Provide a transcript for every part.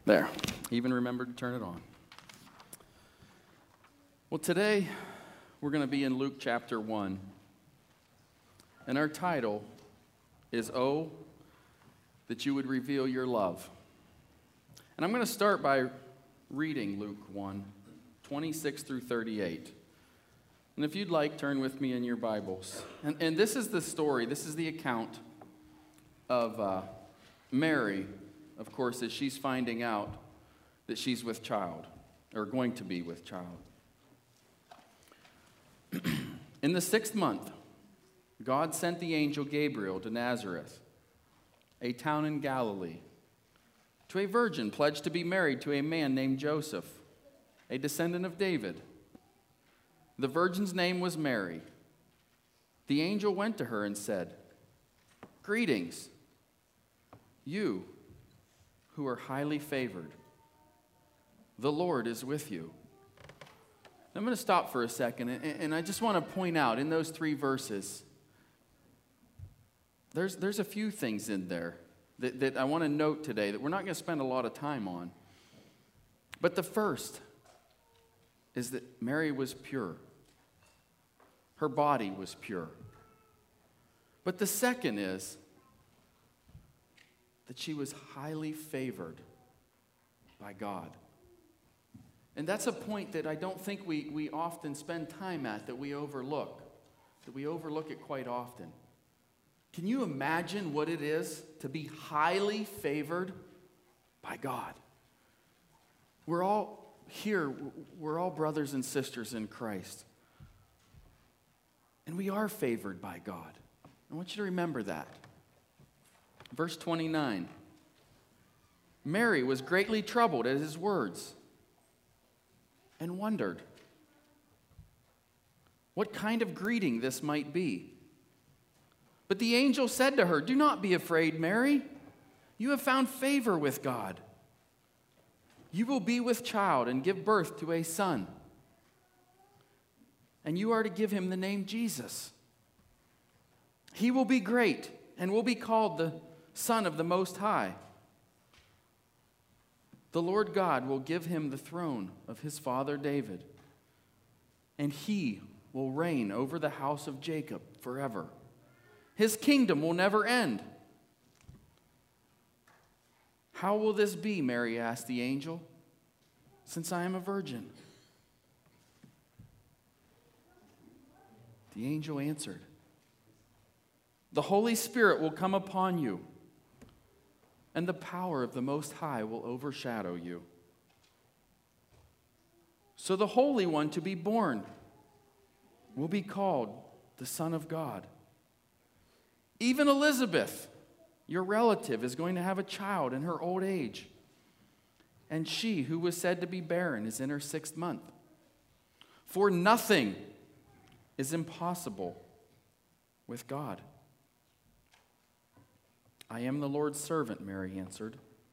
There, even remembered to turn it on. Well, today we're going to be in Luke chapter 1. And our title is, Oh, that you would reveal your love. And I'm going to start by reading Luke 1, 26 through 38. And if you'd like, turn with me in your Bibles. And this is the story, this is the account of Mary, of course, as she's finding out that she's with child, or going to be with child. In the 6th month, God sent the angel Gabriel to Nazareth, a town in Galilee, to a virgin pledged to be married to a man named Joseph, a descendant of David. The virgin's name was Mary. The angel went to her and said, "Greetings, you who are highly favored. The Lord is with you." I'm going to stop for a second, and I just want to point out in those 3 verses, there's a few things in there that I want to note today that we're not going to spend a lot of time on. But the first is that Mary was pure. Her body was pure. But the second is that she was highly favored by God. And that's a point that I don't think we often spend time at, that we overlook it quite often. Can you imagine what it is to be highly favored by God? We're all here, we're all brothers and sisters in Christ. And we are favored by God. I want you to remember that. Verse 29. Mary was greatly troubled at his words and wondered what kind of greeting this might be. But the angel said to her, "Do not be afraid, Mary. You have found favor with God. You will be with child and give birth to a son. And you are to give him the name Jesus. He will be great and will be called the Son of the Most High. The Lord God will give him the throne of his father David, and he will reign over the house of Jacob forever. His kingdom will never end." "How will this be?" Mary asked the angel, "since I am a virgin?" The angel answered, "The Holy Spirit will come upon you, and the power of the Most High will overshadow you. So the Holy One to be born will be called the Son of God. Even Elizabeth, your relative, is going to have a child in her old age, and she who was said to be barren is in her 6th month. For nothing is impossible with God." "I am the Lord's servant," Mary answered.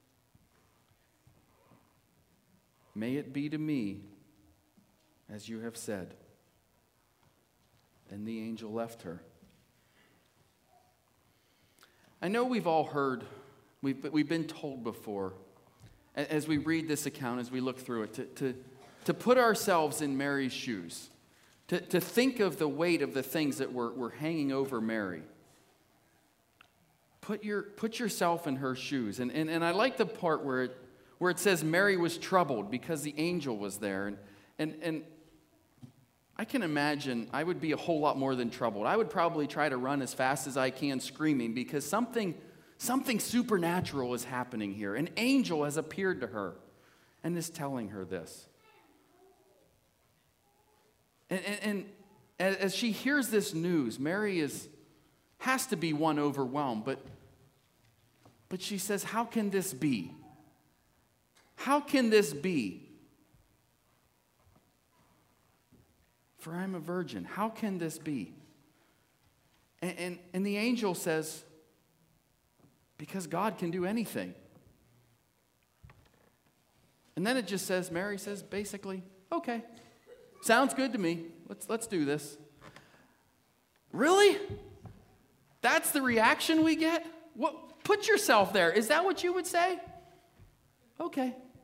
"May it be to me as you have said." Then the angel left her. I know we've all heard, we've been told before, as we read this account, as we look through it, to put ourselves in Mary's shoes, to think of the weight of the things that were hanging over Mary. Put yourself in her shoes. And I like the part where it says Mary was troubled because the angel was there. And I can imagine I would be a whole lot more than troubled. I would probably try to run as fast as I can screaming because something supernatural is happening here. An angel has appeared to her and is telling her this. And as she hears this news, Mary has to be one overwhelmed, but she says, "How can this be? How can this be? For I'm a virgin. How can this be?" And the angel says, "Because God can do anything." And then it just says, Mary says, basically, "Okay, sounds good to me. Let's do this." Really? That's the reaction we get? Put yourself there. Is that what you would say? Okay,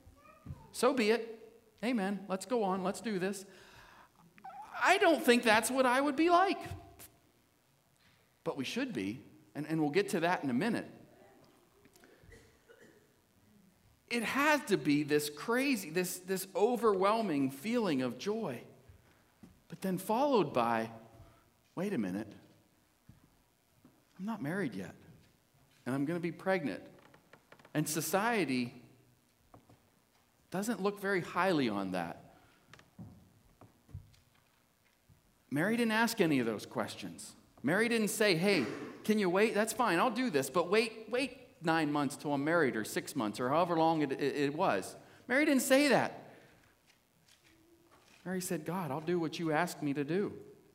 So be it. Amen. Let's go on. Let's do this. I don't think that's what I would be like. But we should be, and we'll get to that in a minute. It has to be this crazy, this overwhelming feeling of joy. But then followed by, wait a minute, I'm not married yet, and I'm going to be pregnant. And society doesn't look very highly on that. Mary didn't ask any of those questions. Mary didn't say, hey, can you wait? That's fine, I'll do this, but wait 9 months till I'm married, or 6 months, or however long it was. Mary didn't say that. Mary said, God, I'll do what you asked me to do.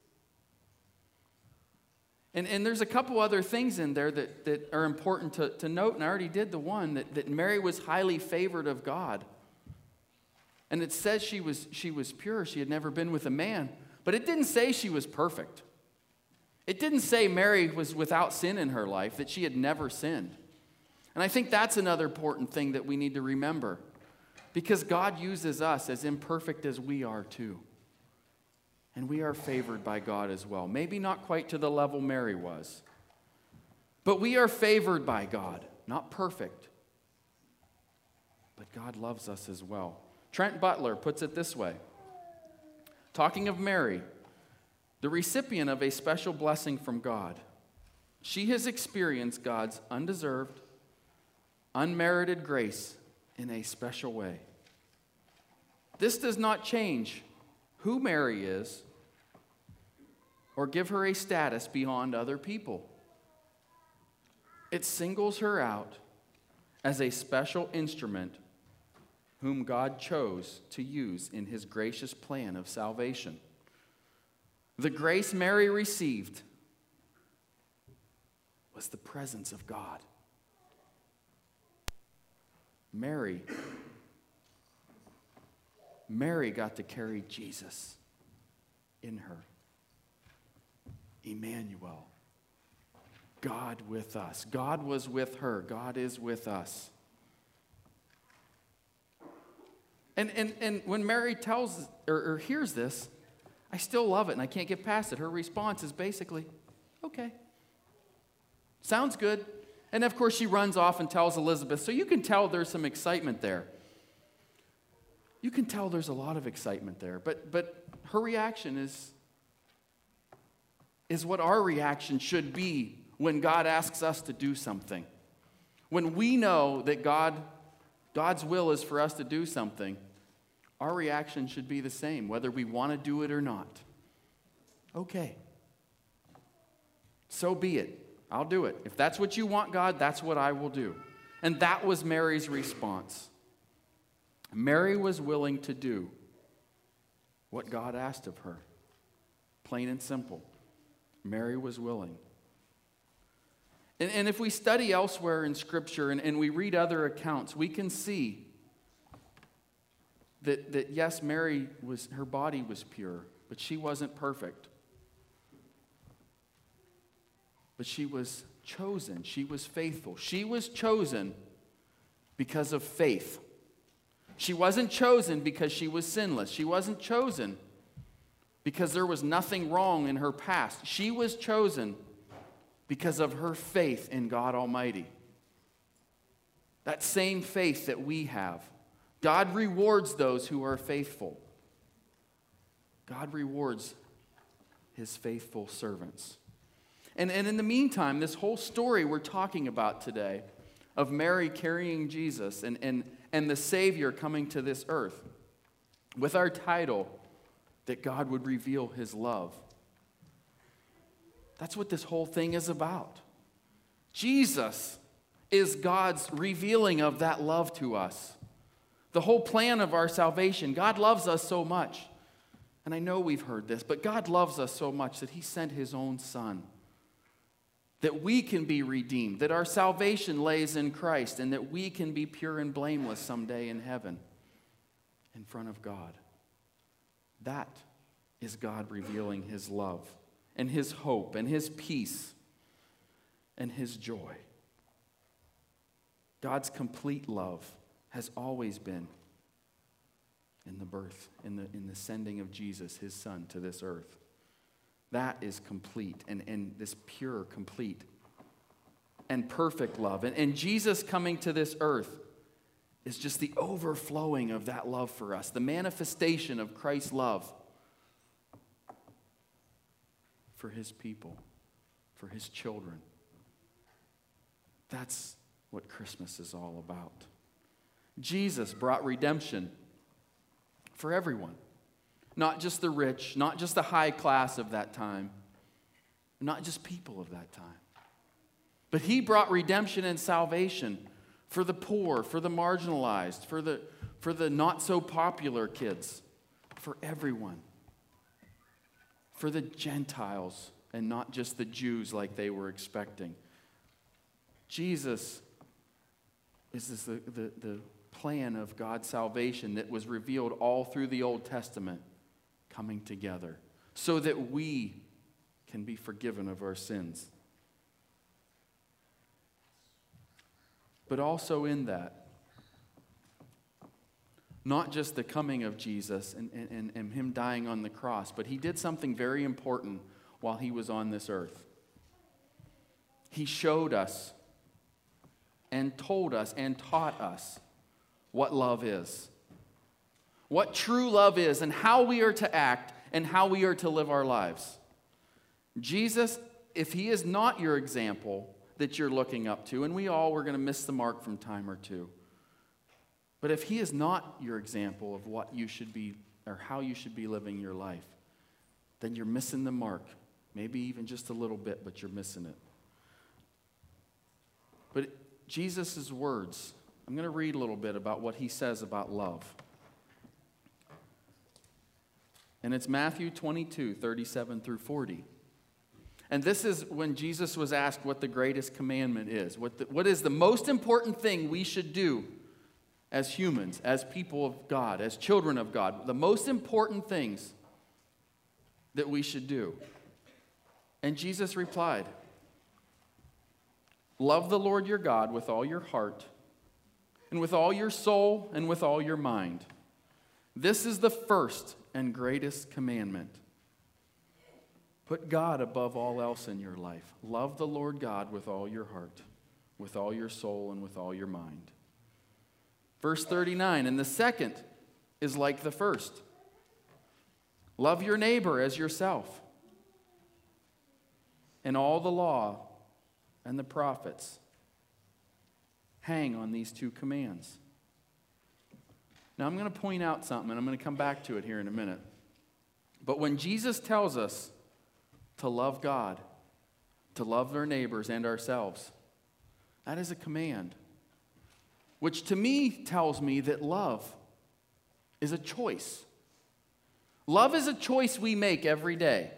And there's a couple other things in there that are important to note, and I already did the one, that Mary was highly favored of God. And it says she was pure, she had never been with a man, but it didn't say she was perfect. It didn't say Mary was without sin in her life, that she had never sinned. And I think that's another important thing that we need to remember, because God uses us as imperfect as we are too. And we are favored by God as well. Maybe not quite to the level Mary was, but we are favored by God, not perfect. But God loves us as well. Trent Butler puts it this way, talking of Mary, the recipient of a special blessing from God. She has experienced God's undeserved, unmerited grace in a special way. This does not change who Mary is or give her a status beyond other people. It singles her out as a special instrument whom God chose to use in his gracious plan of salvation. The grace Mary received was the presence of God. Mary got to carry Jesus in her. Emmanuel, God with us. God was with her. God is with us. And when Mary tells or hears this, I still love it and I can't get past it. Her response is basically, okay. Sounds good. And of course she runs off and tells Elizabeth. So you can tell there's some excitement there. You can tell there's a lot of excitement there. But her reaction is what our reaction should be when God asks us to do something. When we know that God's will is for us to do something, our reaction should be the same, whether we want to do it or not. Okay. So be it. I'll do it. If that's what you want, God, that's what I will do. And that was Mary's response. Mary was willing to do what God asked of her. Plain and simple. Mary was willing. And if we study elsewhere in Scripture and we read other accounts, we can see that yes, Mary her body was pure, but she wasn't perfect. But she was chosen. She was faithful. She was chosen because of faith. She wasn't chosen because she was sinless. She wasn't chosen because there was nothing wrong in her past. She was chosen because of her faith in God Almighty. That same faith that we have. God rewards those who are faithful. God rewards his faithful servants. And in the meantime, this whole story we're talking about today of Mary carrying Jesus and the Savior coming to this earth with our title that God would reveal his love. That's what this whole thing is about. Jesus is God's revealing of that love to us. The whole plan of our salvation. God loves us so much. And I know we've heard this, but God loves us so much that he sent his own Son. That we can be redeemed, that our salvation lays in Christ, and that we can be pure and blameless someday in heaven in front of God. That is God revealing his love and his hope and his peace and his joy. God's complete love has always been in the birth, in the sending of Jesus, his son, to this earth. That is complete, and this pure, complete, and perfect love. And Jesus coming to this earth is just the overflowing of that love for us, the manifestation of Christ's love for his people, for his children. That's what Christmas is all about. Jesus brought redemption for everyone, not just the rich, not just the high class of that time, not just people of that time. But he brought redemption and salvation for the poor, for the marginalized, for the not so popular kids, for everyone, for the Gentiles and not just the Jews like they were expecting. Jesus is the plan of God's salvation that was revealed all through the Old Testament coming together so that we can be forgiven of our sins. But also in that, not just the coming of Jesus and him dying on the cross, but he did something very important while he was on this earth. He showed us and told us and taught us what love is, what true love is, and how we are to act and how we are to live our lives. Jesus, if he is not your example that you're looking up to, and we all were going to miss the mark from time or two, but if he is not your example of what you should be or how you should be living your life, then you're missing the mark. Maybe even just a little bit, but you're missing it. But Jesus' words, I'm going to read a little bit about what he says about love. And it's Matthew 22, 37 through 40. And this is when Jesus was asked what the greatest commandment is. What is the most important thing we should do as humans, as people of God, as children of God? The most important things that we should do. And Jesus replied, "Love the Lord your God with all your heart, and with all your soul, and with all your mind. This is the first and greatest commandment. Put God above all else in your life. Love the Lord God with all your heart, with all your soul, and with all your mind." Verse 39, and the second is like the first. Love your neighbor as yourself. And all the law and the prophets hang on these two commands. Now I'm going to point out something, and I'm going to come back to it here in a minute. But when Jesus tells us to love God, to love our neighbors and ourselves, that is a command, which to me tells me that love is a choice. Love is a choice we make every day.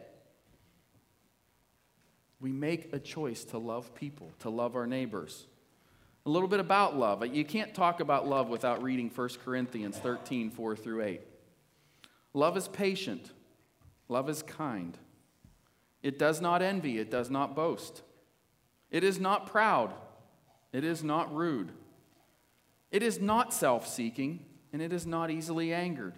We make a choice to love people, to love our neighbors. A little bit about love. You can't talk about love without reading 1 Corinthians 13, 4 through 8. Love is patient. Love is kind. It does not envy. It does not boast. It is not proud. It is not rude. It is not self-seeking, and it is not easily angered.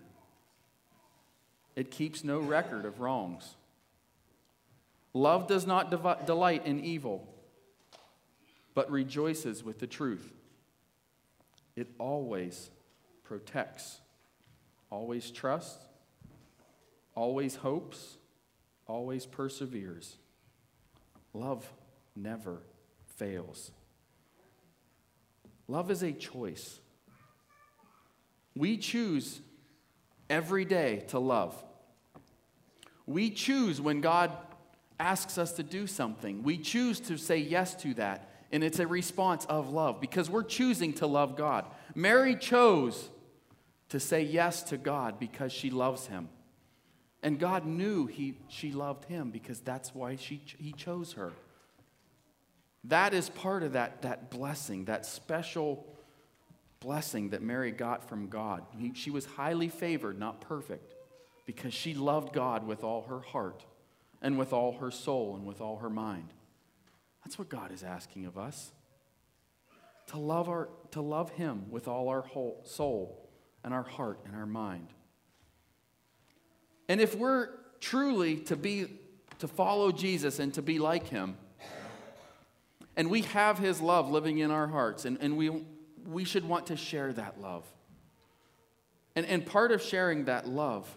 It keeps no record of wrongs. Love does not delight in evil, but rejoices with the truth. It always protects, always trusts, always hopes, always perseveres. Love never fails. Love is a choice. We choose every day to love. We choose when God asks us to do something. We choose to say yes to that, and it's a response of love because we're choosing to love God. Mary chose to say yes to God because she loves him. And God knew she loved him because that's why he chose her. That is part of that blessing, that special blessing that Mary got from God. She was highly favored, not perfect, because she loved God with all her heart and with all her soul and with all her mind. That's what God is asking of us. To love him with all our whole soul and our heart and our mind. And if we're truly to follow Jesus and to be like him, and we have his love living in our hearts, and we should want to share that love. And part of sharing that love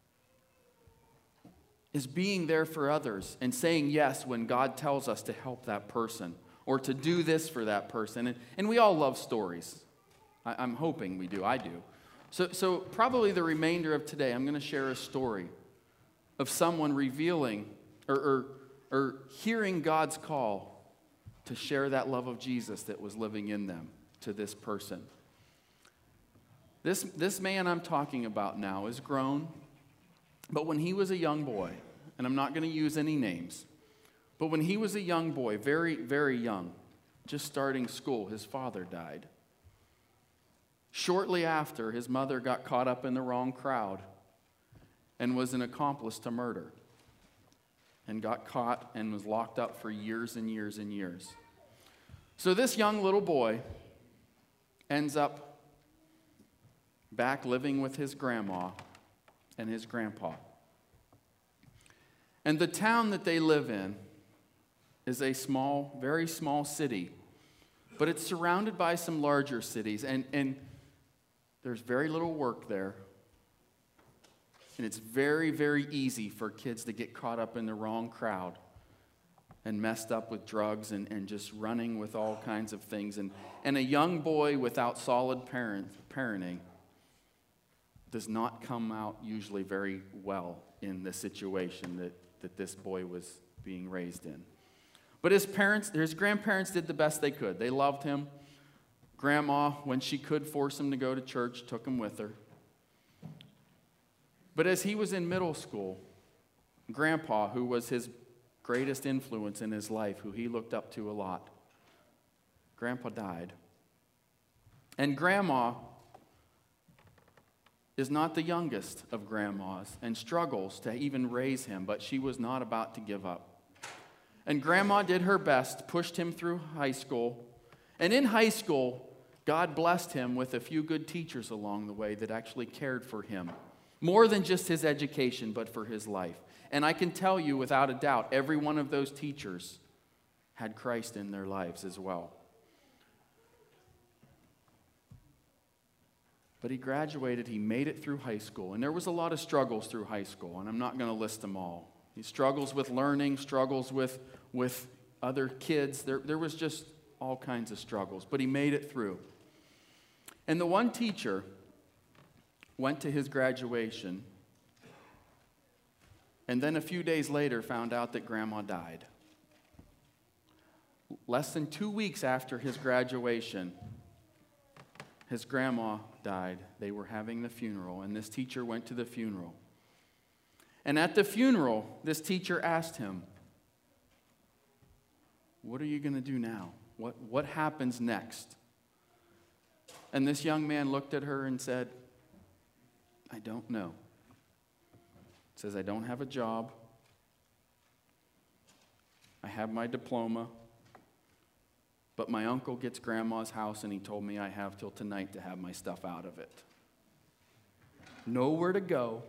is being there for others and saying yes when God tells us to help that person or to do this for that person. And we all love stories. I'm hoping we do. I do. So probably the remainder of today, I'm going to share a story of someone revealing or hearing God's call to share that love of Jesus that was living in them to this person. This man I'm talking about now is grown, but when he was a young boy, and I'm not going to use any names, but when he was a young boy, very, very young, just starting school, his father died. Shortly after, his mother got caught up in the wrong crowd and was an accomplice to murder and got caught and was locked up for years and years and years. So this young little boy ends up back living with his grandma and his grandpa. And the town that they live in is a small, very small city, but it's surrounded by some larger cities, and there's very little work there. And it's very, very easy for kids to get caught up in the wrong crowd and messed up with drugs and just running with all kinds of things. And a young boy without solid parenting does not come out usually very well in the situation that this boy was being raised in. But his grandparents did the best they could. They loved him. Grandma, when she could force him to go to church, took him with her. But as he was in middle school, Grandpa, who was his greatest influence in his life, who he looked up to a lot, Grandpa died. And Grandma is not the youngest of grandmas and struggles to even raise him, but she was not about to give up. And Grandma did her best, pushed him through high school. And in high school, God blessed him with a few good teachers along the way that actually cared for him. More than just his education, but for his life. And I can tell you without a doubt, every one of those teachers had Christ in their lives as well. But he graduated, he made it through high school. And there was a lot of struggles through high school, and I'm not going to list them all. He struggles with learning, struggles with other kids. There was just all kinds of struggles, but he made it through. And the one teacher went to his graduation, and then a few days later found out that Grandma died. Less than 2 weeks after his graduation, his grandma died. They were having the funeral, and this teacher went to the funeral. And at the funeral, this teacher asked him, "What are you going to do now? What happens next?" And this young man looked at her and said, "I don't know." He says, "I don't have a job. I have my diploma. But my uncle gets Grandma's house, and he told me I have till tonight to have my stuff out of it. Nowhere to go.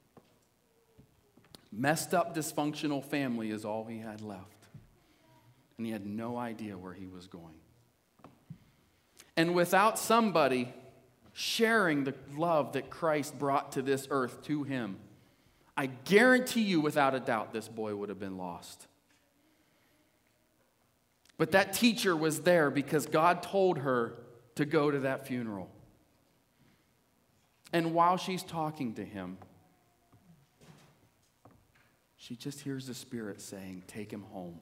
Messed up, dysfunctional family is all he had left. And he had no idea where he was going. And without somebody sharing the love that Christ brought to this earth to him, I guarantee you without a doubt this boy would have been lost. But that teacher was there because God told her to go to that funeral. And while she's talking to him, she just hears the Spirit saying, "Take him home.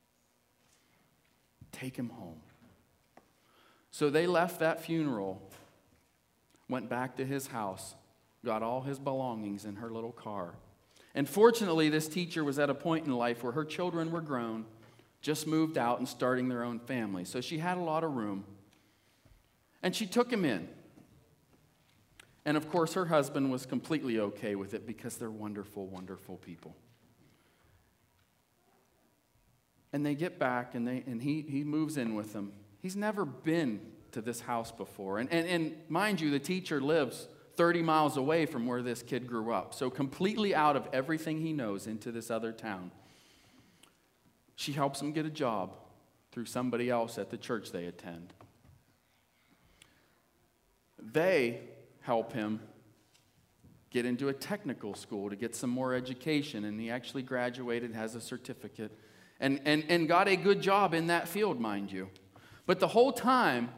Take him home." So they left that funeral, went back to his house, got all his belongings in her little car. And fortunately, this teacher was at a point in life where her children were grown, just moved out and starting their own family. So she had a lot of room. And she took him in. And of course, her husband was completely okay with it because they're wonderful, wonderful people. And they get back, and he moves in with them. He's never been to this house before. And mind you, the teacher lives 30 miles away from where this kid grew up. So completely out of everything he knows into this other town. She helps him get a job through somebody else at the church they attend. They help him get into a technical school to get some more education, and he actually graduated, has a certificate, and got a good job in that field, mind you. But the whole time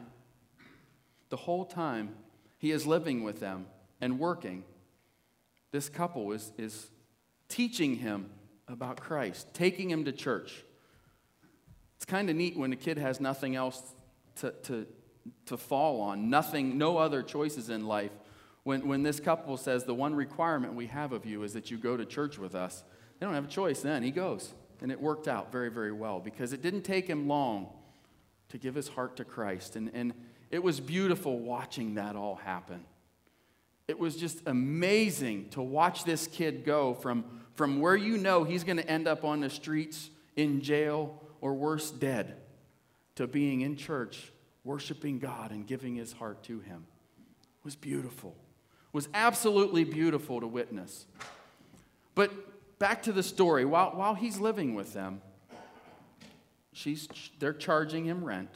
he is living with them and working, this couple is teaching him about Christ, taking him to church. It's kind of neat when a kid has nothing else to fall on, no other choices in life. When this couple says, the one requirement we have of you is that you go to church with us, they don't have a choice then. He goes. And it worked out very, very well because it didn't take him long to give his heart to Christ. And it was beautiful watching that all happen. It was just amazing to watch this kid go from where you know he's going to end up on the streets, in jail, or worse, dead, to being in church, worshiping God and giving his heart to him. It was beautiful. It was absolutely beautiful to witness. But back to the story. While he's living with them, they're charging him rent.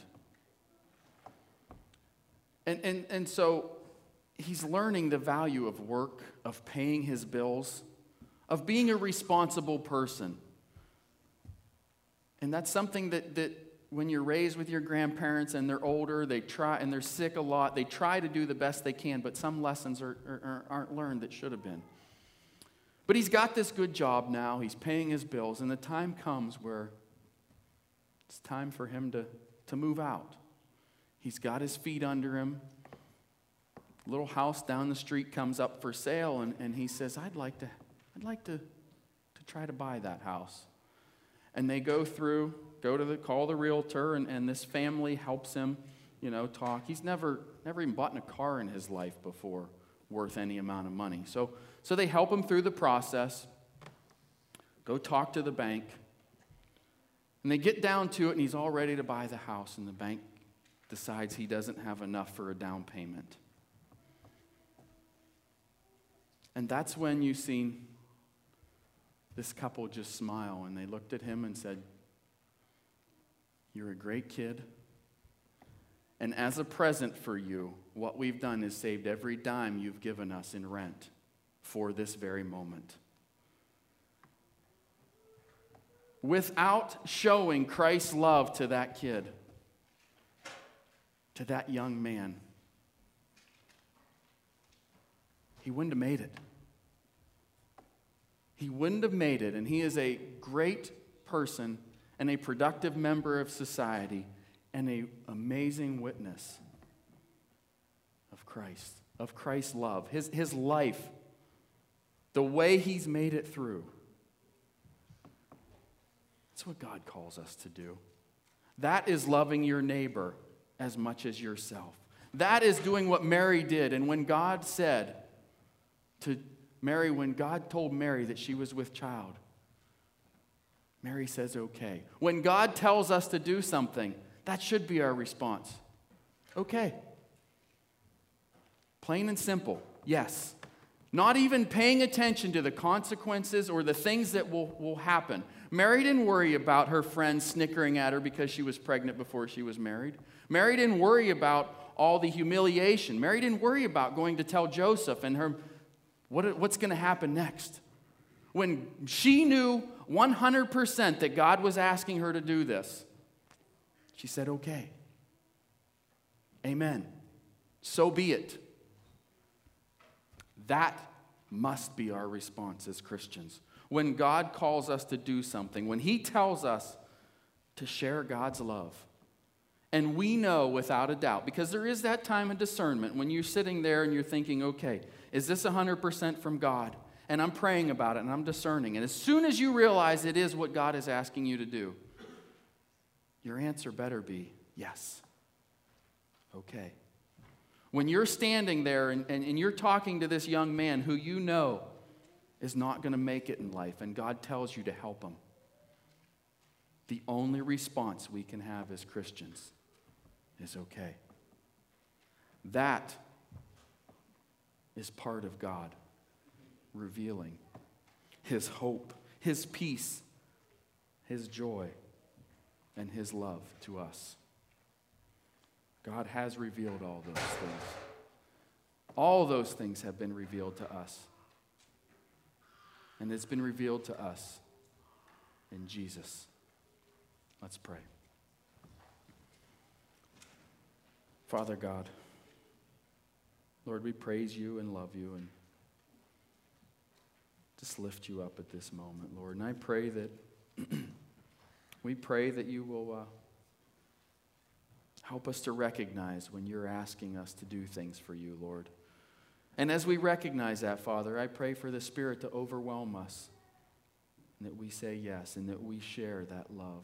And so he's learning the value of work, of paying his bills, of being a responsible person. And that's something that when you're raised with your grandparents and they're older, they try, and they're sick a lot, they try to do the best they can, but some lessons aren't learned that should have been. But he's got this good job now, he's paying his bills, and the time comes where it's time for him to move out. He's got his feet under him. A little house down the street comes up for sale, and he says, I'd like to try to buy that house. And they call the realtor, and this family helps him, talk. He's never even bought a car in his life before worth any amount of money. So they help him through the process, go talk to the bank, and they get down to it, and he's all ready to buy the house, and the bank decides he doesn't have enough for a down payment. And that's when you've seen this couple just smile, and they looked at him and said, you're a great kid, and as a present for you, what we've done is saved every dime you've given us in rent for this very moment. Without showing Christ's love to that kid, to that young man, he wouldn't have made it. He wouldn't have made it, and he is a great person and a productive member of society and an amazing witness of Christ, of Christ's love, his life, the way he's made it through. That's what God calls us to do. That is loving your neighbor as much as yourself. That is doing what Mary did. And when God said to Mary, when God told Mary that she was with child, Mary says, okay. When God tells us to do something, that should be our response. Okay. Plain and simple, yes. Not even paying attention to the consequences or the things that will happen. Mary didn't worry about her friends snickering at her because she was pregnant before she was married. Mary didn't worry about all the humiliation. Mary didn't worry about going to tell Joseph and her what's going to happen next. When she knew 100% that God was asking her to do this, she said, okay. Amen. So be it. That must be our response as Christians. When God calls us to do something, when he tells us to share God's love, and we know without a doubt, because there is that time of discernment when you're sitting there and you're thinking, okay, is this 100% from God? And I'm praying about it and I'm discerning. And as soon as you realize it is what God is asking you to do, your answer better be yes. Okay. When you're standing there and you're talking to this young man who you know is not going to make it in life, and God tells you to help him, the only response we can have as Christians is okay. That is part of God revealing His hope, His peace, His joy, and His love to us. God has revealed all those things. All those things have been revealed to us. And it's been revealed to us in Jesus. Let's pray. Father God, Lord, we praise you and love you and just lift you up at this moment, Lord. And I pray that we pray that you will help us to recognize when you're asking us to do things for you, Lord. And as we recognize that, Father, I pray for the Spirit to overwhelm us and that we say yes and that we share that love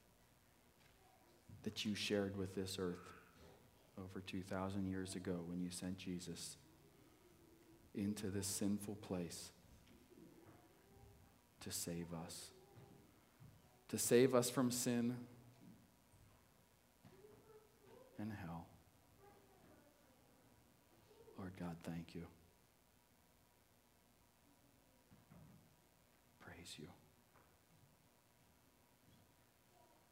that you shared with this earth over 2,000 years ago when you sent Jesus into this sinful place to save us from sin and hell. Lord God, thank you. Praise you.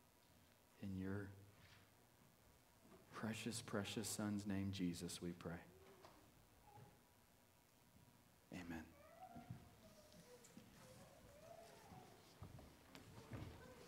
In your precious, precious Son's name, Jesus, we pray.